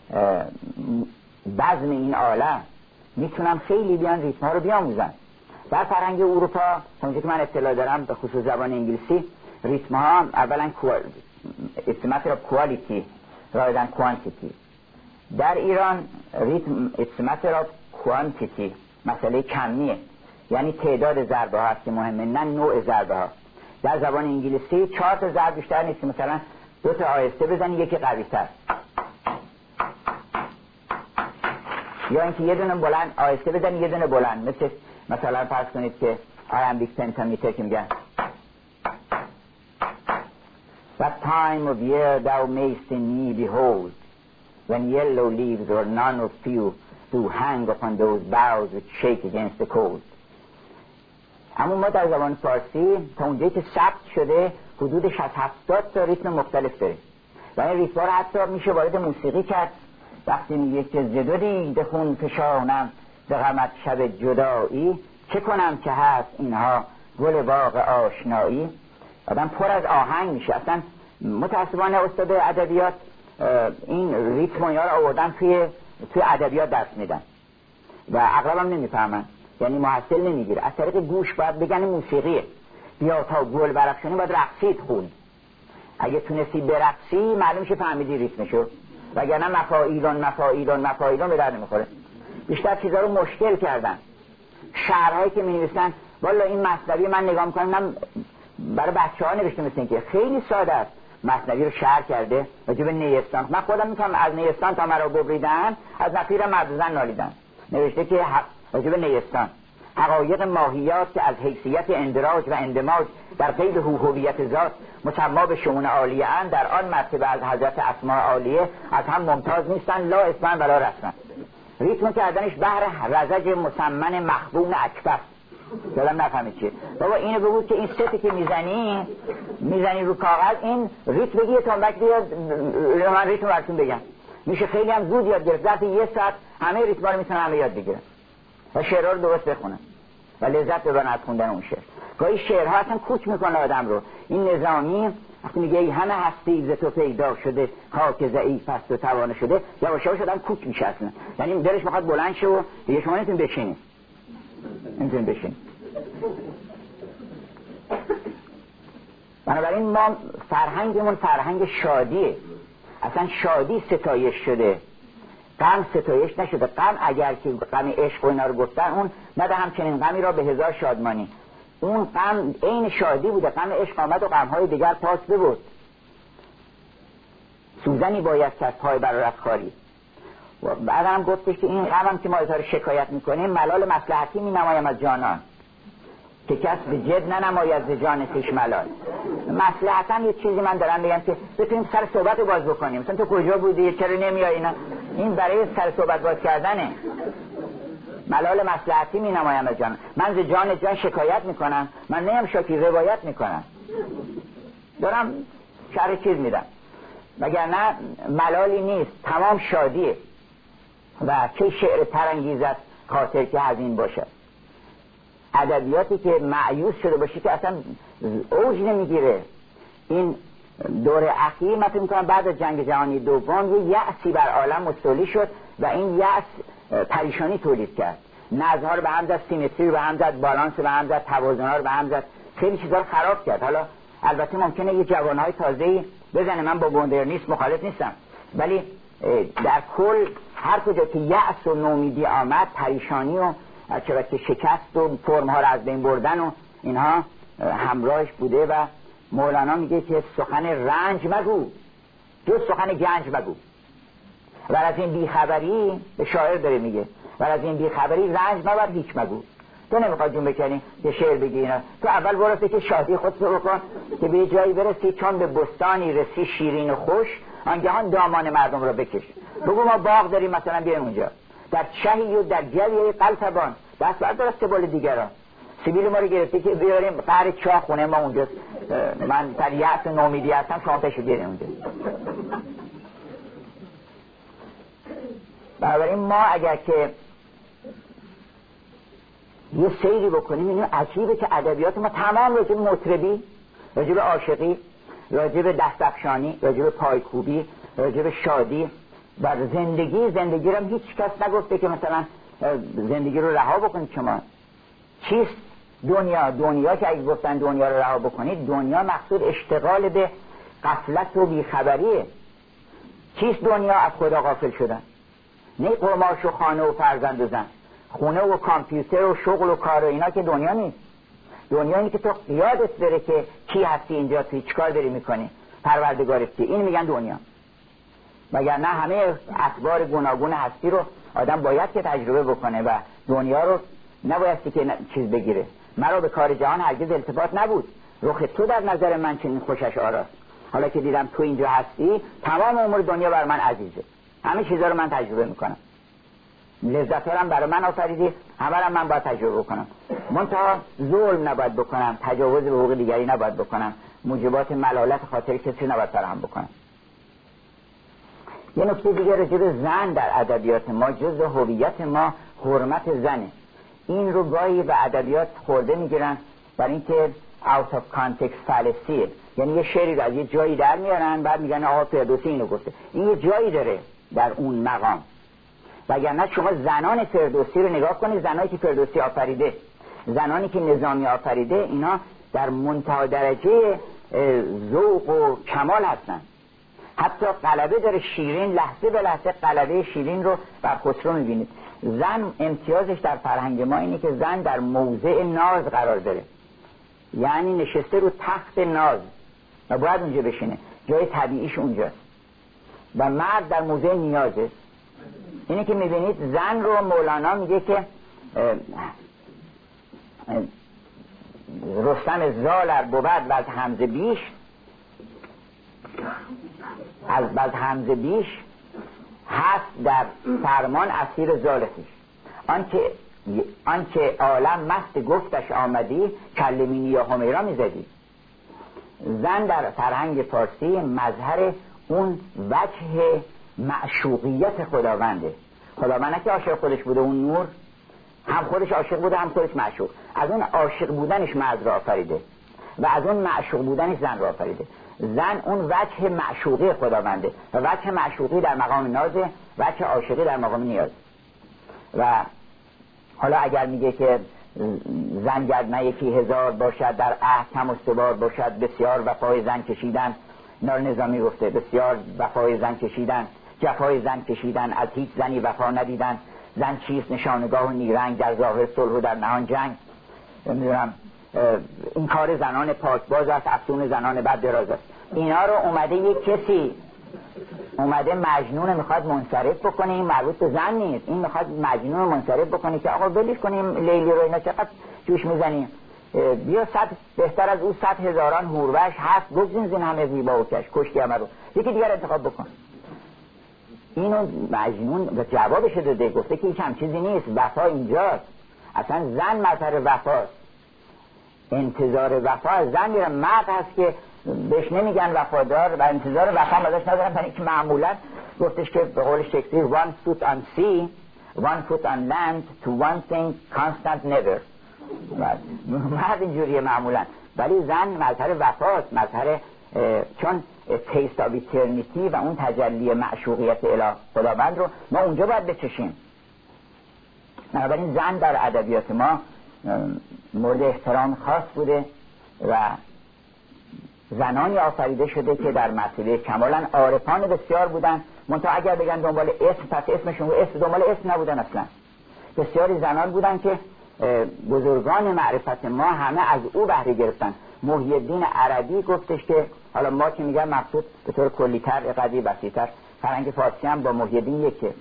بزم این عالم. میتونم خیلی بیان ریتم ها رو بیاموزن. در فرهنگ اروپا اونجا که من اطلاع دارم به خصوص زبان انگلیسی، ریتم ها اولا استمت را کوالیتی رایدن کوانتیتی. در ایران ریتم استمت را کوانتیتی، مسئله کمیه، یعنی تعداد ضربه ها هست که مهمه نه نوع ضربه ها. در زبان انگلیسی 4 تا ضرب بیشتر نیست، مثلا 2 تا آهسته بزنی یکی قوی تر، یا اینکه یه دونه بلند آهسته بزنی یه دونه بلند، مثلا فرض کنید که آیمبیک پنتامیتر که میگن That time of year thou mayst in me behold, when yellow leaves or none or few do hang upon those boughs which shake against the cold. اما ما در زبان فارسی تا اونجایی که ثبت شده حدود 60-70 تا ریتم مختلف داره و این ریتم رو حتی میشه وارد موسیقی کرد. وقتی میگه که زدو دیده خون فشانم به غمت شب جدایی، چه کنم که هست اینها گل باغ آشنایی. آدم پر از آهنگ میشه. اصلا متاسفانه استاد ادبیات این ریتم ها رو آوردن توی ادبیات درس میدن و اغلب هم نمیفهمن، یعنی محصل نمیگیره. از طریق گوش باید بگن موسیقیه. بیا تا گل برافشانی باید رقصید خوند. اگه تونستی برقصی معلوم شه فهمیدی ریتمشو، وگرنه مفاعیلون به درد نمیخوره. بیشتر چیزا رو مشکل کردن. شعرهایی که می‌نویسن والا این مثنوی من نگاه می‌کنم برای بچه‌ها نوشته، مثل اینکه خیلی ساده است. مثنوی رو شعر کرده راجع به نیستان. من خودم می‌فهمم از نیستان تا مرا ببریدن، از نفیر مردزن نالیدن. نوشته که راجع به نیستان حقایق ماهیات که از حیثیت اندراج و اندماج در قید هویت ذات مسما به شؤون عالیه اند، در آن مرتبه از حضرت اسماء عالیه از هم ممتاز نیستن، لا اسمن ولا رسمن. ریتم کردنش بهر رزج مسمن مخبون اکفر. دلم نفهمید چیه بابا. اینو بگو که این ستی که میزنی رو کاغذ، این ریتم بگیه تنبک بیاد، من ریتم براتون بگم. میشه خیلی هم زود یاد گرفت. ظرف یه ساعت همه ریتم‌ها رو میتونن همه یاد بگیرن و شعرها رو درست بخونن و لذت ببرن از خوندن اون شعر. گاهی شعرها اصلا کوچ میکنه آدم رو. این نظامی وقتی میگه ای همه هستی ز تو پیدا شده، خاک ضعیف است و توانه شده، یواش یواش آدم کوچ میشه اصلا. یعنی دلش میخواد بلند شه و دیگه شما نمیتونید بشینید. بنابراین ما فرهنگمون فرهنگ شادیه. اصلا شادی ستایش شده، غم ستایش نشده. غم اگر که غم عشق و اینا رو گفتن، اون نده همچنین غمی را به هزار شادمانی. اون غم عین شادی بوده. غم عشق آمد و غم‌های دیگر پاس ببرد. سوزنی باید که از پای برآرد خاری. و بعدم گفتش که این غمم که ما از رو شکایت میکنیم، ملال مصلحتی مینمایم از جانان که کس به جد ننماید ز جان خویش ملال. مصلحتاً یه چیزی من دارم بگم که بتونیم سر صحبت رو باز بکنیم. مثلا تو کجا بودی، چرا نمیای اینا. این برای سر صحبت باز کردنه. ملال مصلحتی مینمایم از جان. من ز جان شکایت میکنم، من نیم شاکی روایت میکنم، دارم شرح چیز میدم، وگرنه ملالی نیست، تمام شادیه. و چه شعر ترانگیز است خاطر که حزین باشد. ادبیاتی که مایوس شده باشه که اصلا اوج نمیگیره. این دور اخیر من فکر می‌کنم بعد از جنگ جهانی دوم یه یأسی بر عالم مستولی شد و این یأس پریشانی تولید کرد. نظم‌ها رو به هم زد، سیمتری رو به هم زد، بالانس رو به هم زد، توازن‌ها رو به هم زد، خیلی چیزا رو خراب کرد. حالا البته ممکنه یه جوان‌های تازه‌ای بزنه، من با مدرنیسم مخالف نیستم، ولی در کل هر کجا که یأس و نومیدی آمد، پریشانی و چرا که شکست و فرم‌ها رو از بین بردن و اینها همراهش بوده. و مولانا میگه که سخن رنج مگو جز سخن گنج مگو. و از این بیخبری، به شاعر داره میگه، و از این بیخبری رنج مبر هیچ مگو. تو نمیخواد جون بکنی که شعر بگی اینا، تو اول برو که شادی خودت رو بکن که به جایی برسی چون به بستانی رسی شیرین و خوش، آنگهان دامان مردم رو بکش. بگو ما باغ داریم مثلا بیایم اونجا، در چهی و در جویه قلتبان دست بردار از سبال دیگران. سبیل ما رو گرفته که بیاریم قهر چاه خونه ما اونجاست، من در یأس و نومیدی هستم، شما پشو بیاریم اونجا. بنابراین ما اگر که یه سیری بکنیم، این عجیبه که ادبیات ما تمام راجع به مطربی، راجع به عاشقی، راجع به دستفشانی، راجع به پایکوبی، راجع به شادی و زندگی رو هم هیچ کس نگفته که مثلا زندگی رو رها بکنید. شما چیست دنیا که اگه گفتن دنیا رو رها بکنید، دنیا مقصود اشتغال به غفلت و بیخبریه. چیست دنیا؟ از خدا غافل شدن. نه قماش و خانه و فرزند و زن، خونه و کامپیوتر و شغل و کار و اینا که دنیا نیست. دنیا اینه که تو یادت بره که کی هستی اینجا، توی چیکار داری میکنی، پروردگارت کیه. این میگن دنیا. مگر نه همه اسبار گوناگون هستی رو آدم باید که تجربه بکنه و دنیا رو نبایستی که چیز بگیره. مرا به کار جهان هرگز التفات نبود، رخ تو در نظر من چنین خوشش آراست. حالا که دیدم تو اینجا هستی، تمام امور دنیا بر من عزیزه، همه چیزا رو من تجربه میکنم، لذت‌ها رو برای من آفریدی، همه رو من باید تجربه بکنم. منتها ظلم نباید بکنم، تجاوز به حقوق دیگری نباید بکنم، موجبات ملالت خاطر کسی نباید فراهم بکنم. یه نکته دیگه راجع به زن در ادبیات ما، جزء هویت ما حرمت زنه. این رو گاهی به ادبیات خورده میگیرن برای اینکه out of context فلسیه، یعنی یه شعری رو از یه جایی در میارن بعد میگن آقا فردوسی اینو گفته. این یه جایی داره در اون مقام، وگرنه شما زنان فردوسی رو نگاه کنید، زنانی که فردوسی آفریده، زنانی که نظامی آفریده، اینا در منتها درجه ذوق و کمال هستن. حتی غلبه داره شیرین، لحظه به لحظه غلبه شیرین رو بر خسرو میبینید. زن امتیازش در فرهنگ ما اینه که زن در موضع ناز قرار داره، یعنی نشسته رو تخت ناز و باید اونجا بشینه، جای طبیعیش اونجاست، و مرد در موضع نیازه. اینه که میبینید زن رو مولانا میگه که رستم زالر بود و از حمزه بیش، از حمزه بیش هست در فرمان اسیر زال خویش. آنچه عالم مست گفتش آمدی، کلمینی یا همیرا میزدی. زن در فرهنگ فارسی مظهر اون وجه معشوقیت خداونده. خداوند که عاشق خودش بوده، اون نور هم خودش عاشق بوده هم خودش معشوق. از اون عاشق بودنش مرد را آفریده و از اون معشوق بودنش زن را آفریده. زن اون وجه معشوقی خداونده و وجه معشوقی در مقام نازه، وجه عاشقی در مقام نیاز. و حالا اگر میگه که زن گرد نه یکی هزار باشد، در عهد کم استوار باشد، بسیار وفای زن کشیدن، نار نظامی گفته بسیار وفای زن کشیدن، جفای زن کشیدن، از هیچ زنی وفا ندیدن، زن چیست نشانگاه و نیرنگ، در ظاهر صلح و در نهان جنگ. نمیدونم این کار زنان پاکباز است، افسون زنان بد دراز است. اینا رو اومده یک کسی اومده مجنون میخواد منصرف بکنه، این مربوط به زن نیست، این میخواد مجنون منصرف بکنه که آقا ولش کنیم لیلی رو، اینا چقدر جوش میزنیم، بیا بهتر از او 100,000 هوروش هست، بگذین زین همه زیبا و کش، کشتی همه رو یکی دیگر انتخاب بکن. اینو مجنون و جوابش داده، گفته که هیچ هم چیزی نیست، وفا اینجاست، اصلا زن مظهر وفاست، انتظار وفا از زن میره. مرد هست که بهش نمیگن وفادار و انتظار وفا ازش ندارن، برای که معمولا گفتش که به قول شکسپیر one foot on sea one foot on land to one thing constant never. مرد اینجوریه معمولا، ولی زن مظهر وفاست، مظهر چون taste of eternity و اون تجلی معشوقیت اله خداوند رو ما اونجا باید بچشیم. بنابراین زن در ادبیات ما مورد احترام خاص بوده و زنانی آفریده شده که در مرتبه کمالاً عارفان بسیار بودن، منتها اگر بگن دنبال اسم پس اسمشون اسم دنبال اسم نبودن اصلا. بسیاری زنان بودن که بزرگان معرفت ما همه از او بهره گرفتن. محی الدین عربی گفتش که حالا ما که میگن مقصود به طور کلی‌تر قدری بسیط‌تر، فرهنگ فارسی هم با محی الدین یکه،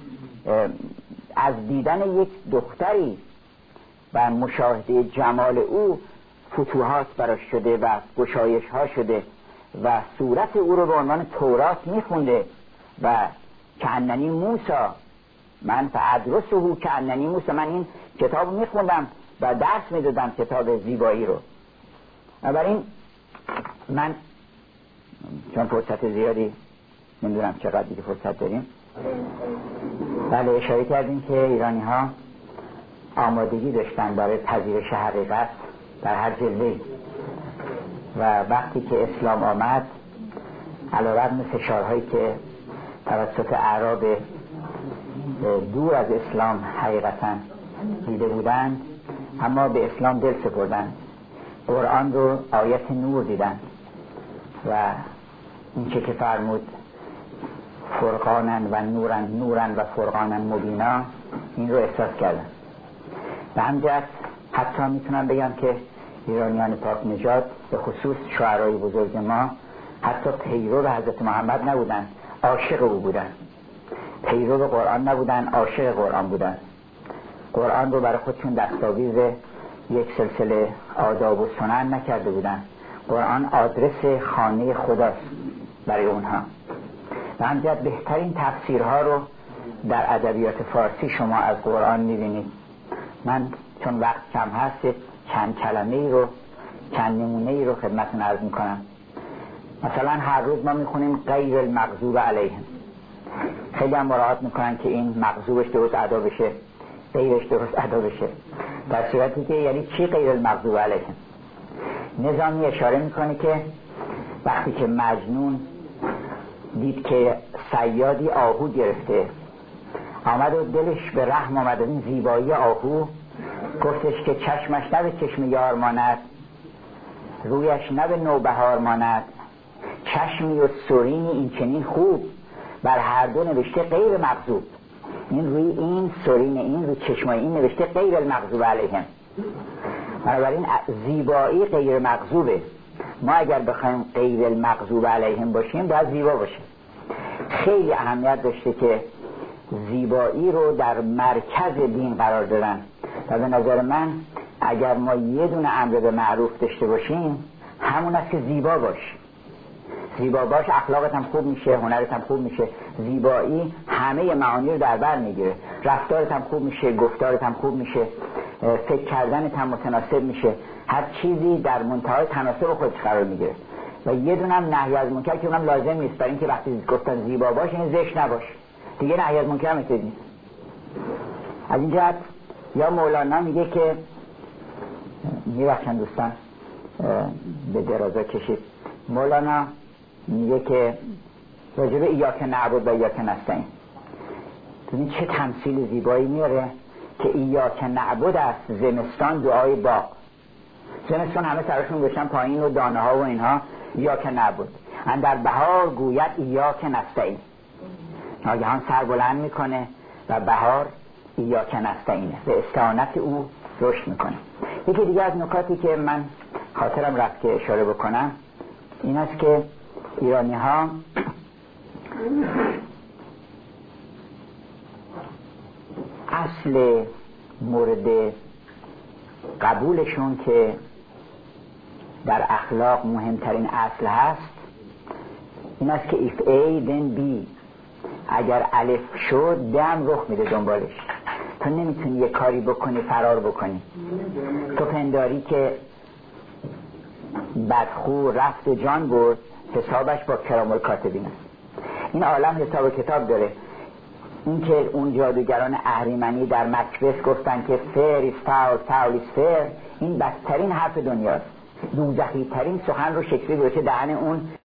از دیدن یک دختری و مشاهده جمال او فتوحات براش شده و گشایش ها شده و صورت او رو به عنوان تورات میخونده و کأننی موسی، من فادرسه کأننی موسی، من این کتاب میخوندم و درس میدادم کتاب زیبایی رو. بنابراین من چون فرصت زیادی نمیدونم چقدر دیگه فرصت داریم، بله اشاره کردیم که ایرانی ها آمادگی داشتن برای پذیرش حقیقت در هر جلوه‌ای و وقتی که اسلام آمد علیرغم فشارهایی که توسط اعراب دور از اسلام حقیقتا دیده بودند، اما به اسلام دل سپردند، قرآن رو آیت نور دیدند و این که فرمود فرقانن و نورن و فرقانن مبینا، این رو احساس کردن. به همجهت حتی میتونم بگم که ایرانیان پاک نژاد به خصوص شاعرای بزرگ ما حتی پیرو حضرت محمد نبودن، عاشق او بودن. پیرو قرآن نبودن، عاشق قرآن بودن. قرآن رو برای خودشون دستاویز یک سلسله آداب و سنن نکرده بودن. قرآن آدرس خانه خداست برای اونها. به همجهت بهترین تفسیرها رو در ادبیات فارسی شما از قرآن میبینید. من چون وقت کم هست چند کلمه‌ای رو، چند نمونه‌ای رو خدمتتون عرض میکنم. مثلا هر روز ما میخونیم غیر المغضوب علیهم، خیلی هم مراعات میکنن که این مغضوبش درست ادا بشه، غیرش درست ادا بشه، در صورتی که یعنی چی غیر المغضوب علیهم؟ نظامی اشاره میکنه که وقتی که مجنون دید که صیادی آهو گرفته، آمد و دلش به رحم آمد این زیبایی آهو، گفتش که چشمش نه به چشم یار ماند رویش نه به نوبهار ماند، چشمی و سرینی این چنین خوب، بر هر دو نوشته غیر مغضوب. این روی این سرین این روی چشمای این نوشته غیر المغضوب علیهم. بنابراین زیبایی غیر مغضوبه. ما اگر بخوایم غیر المغضوب علیهم باشیم باید زیبا باشیم. خیلی اهمیت داشته که زیبایی رو در مرکز دین قرار دادن و به نظر من اگر ما یه دونه امر به معروف داشته باشیم همون است که زیبا باش. زیبا باش، اخلاقت هم خوب میشه، هنرت هم خوب میشه. زیبایی همه معانی رو در بر میگیره. رفتارت هم خوب میشه، گفتارت هم خوب میشه، فکر کردنت هم متناسب میشه، هر چیزی در منتهای تناسب خودش قرار میگیره. و یه دونه هم نهی از منکر که اونم لازم نیست، برای اینکه وقتی گفتن زیبا باش این زشت نباش دیگه، نهی از منکر هم نیست. از این جهت یا مولانا میگه که میبخشن دوستان به درازا کشید، مولانا میگه که راجب ایاک نعبد و ایاک نستعین، ببین چه تمثیل زیبایی میاره که ایاک نعبد است زمستان دعای باغ. زمستان همه سرشون بشن پایین و دانه ها و اینها، ایاک نعبد. اندر بهار گوید ایاک نستعین، ناگهان سر بلند میکنه و بهار ایاک نستعینه، به استعانت او رشد میکنه. یکی دیگه از نکاتی که من خاطرم رفت که اشاره بکنم این است که ایرانی ها اصل مورد قبولشون که در اخلاق مهمترین اصل هست این است که if A then B، اگر الف شد دم رخ میده دنبالش. تو نمیتونی یه کاری بکنی فرار بکنی. تو پنداری که بدخو رفت جان برد، حسابش با کرام الکاتبین است. این عالم حساب کتاب داره. این که اون جادوگران اهریمنی در مکبث گفتن که fair is foul, foul is fair، این بدترین حرف دنیاست. دوزخی ترین سخن رو شکسپیر گذاشته دهن اون